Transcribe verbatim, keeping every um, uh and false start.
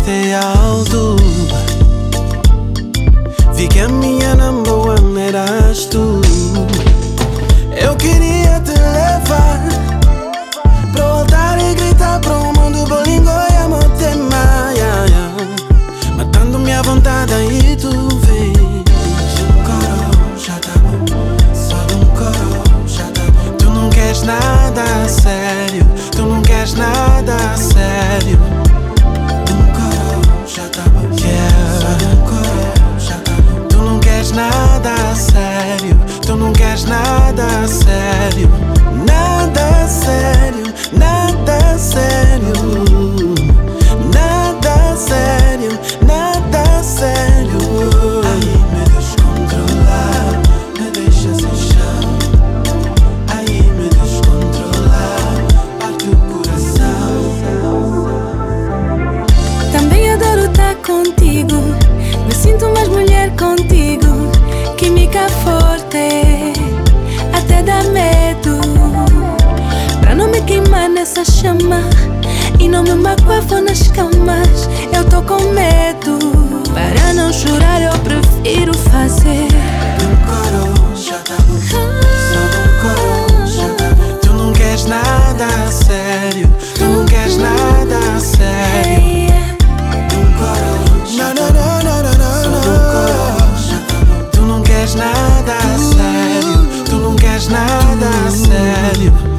stay alto. Vi que a minha number one eras tu. Eu queria te levar pro altar e gritar pro mundo Bolingoia, meu tema, yeah, yeah. Matando minha vontade e tu vês. Um coro já tá bom, só de um coro já tá bom. Tu não queres nada a sério, tu não queres nada a sério. Um coro já tá bom, yeah. Só de um coro já tá bom. Tu não queres nada a sério, tu não queres nada a sério. Nada a sério, nada a sério. Nada a sério, nada a sério. Aí me descontrolar, me deixa sem chão. Aí me descontrolar, parte o coração. Também adoro estar contigo, me sinto mais mulher contigo. Química forte, até dá medo. Pra não me queimar nessa chama e não me magoar, vou nas camas. Eu tô com medo. Para não chorar eu prefiro fazer Um coro já tá bom, só de um coro já tá bom. Tu não queres nada a sério, tu não queres nada a sério. Um coro já tá bom, só de um coro já tá bom. Tu não queres nada a sério, tu não queres nada a sério.